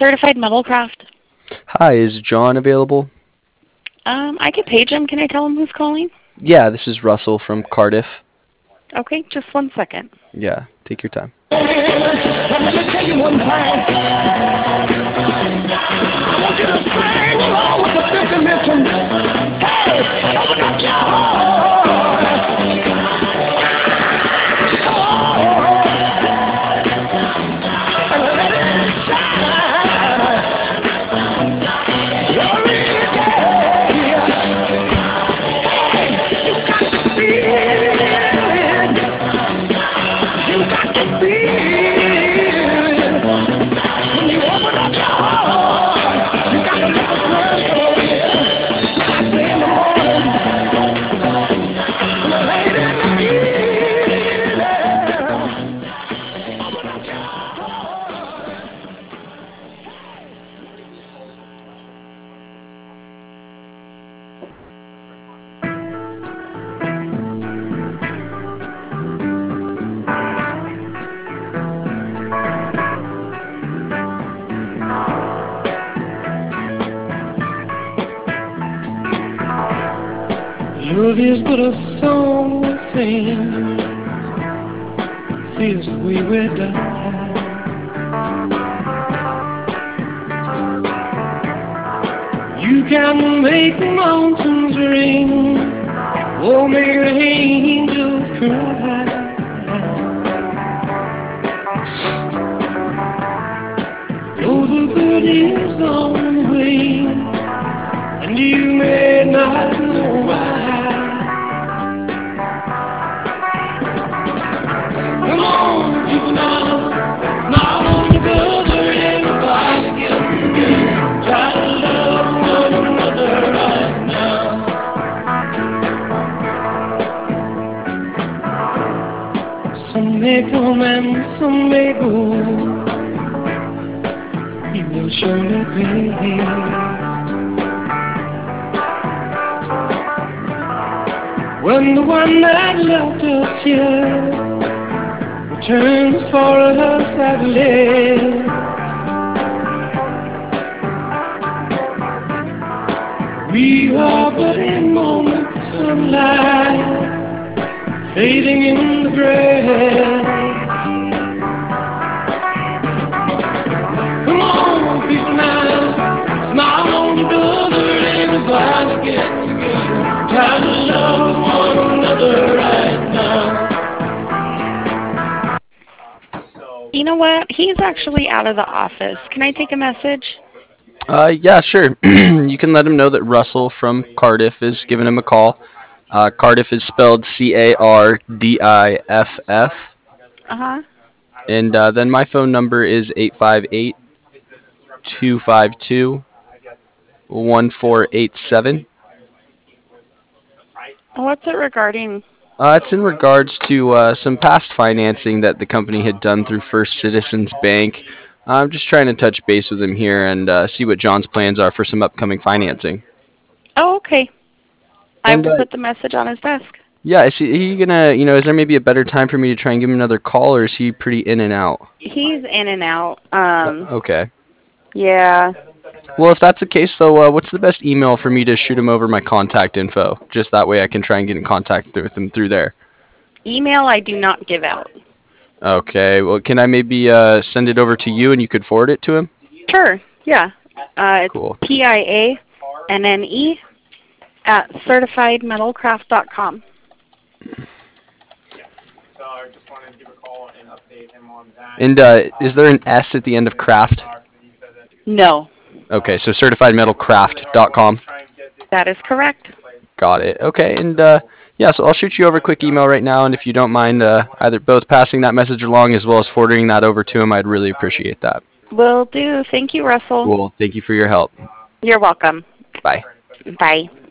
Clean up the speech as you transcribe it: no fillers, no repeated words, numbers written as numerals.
Certified Metalcraft. Hi, is John available? I could page him. Can I tell him who's calling? Yeah, this is Russell from Cardiff. Okay, just 1 second. Yeah, take your time. Let me tell you one thing. I want you to sing along with the fifth dimension. Hey, open up your heart. And let it shine. Glory to God. Hey, you got to feel it. You got to feel it. When you open up your heart, you got to let the blood flow in. I say in the morning, late in the evening, open up your heart. Love is but a song we sing, feels the way we die. You can make mountains ring, or make angels cry. Though the bird is on the wing, and you may not know why. Come on, people now, smile on your brother, everybody get together. Try to love one another right now. Some may come and some may go, he will surely pay. When the one that left us here returns for us, I believe we are but in moments of sunlight, fading in the grass. Come on, people now, smile on your brother, everybody get together. Try to love one another right now. You know what? He's actually out of the office. Can I take a message? Yeah, sure. You can let him know that Russell from Cardiff is giving him a call. Cardiff is spelled Cardiff. Uh-huh. And then my phone number is 858-252-1487. What's it regarding? It's in regards to some past financing that the company had done through First Citizens Bank. I'm just trying to touch base with him here and see what John's plans are for some upcoming financing. Oh, okay. I And will put the message on his desk. yeah, is he gonna, is there maybe a better time for me to try and give him another call, or is he pretty in and out? He's in and out. Okay. Yeah. Well, if that's the case, though, what's the best email for me to shoot him over my contact info? Just that way I can try and get in contact with him through there. Email I do not give out. Okay. Well, can I maybe send it over to you and you could forward it to him? Sure. Yeah. It's Cool. PIANNE at certifiedmetalcraft.com. And is there an S at the end of craft? No. Okay, so certifiedmetalcraft.com. That is correct. Got it. Okay, and yeah, so I'll shoot you over a quick email right now, and if you don't mind either both passing that message along as well as forwarding that over to him, I'd really appreciate that. Will do. Thank you, Russell. Cool. Thank you for your help. You're welcome. Bye. Bye.